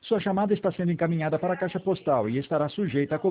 Sua chamada está sendo encaminhada para a caixa postal e estará sujeita a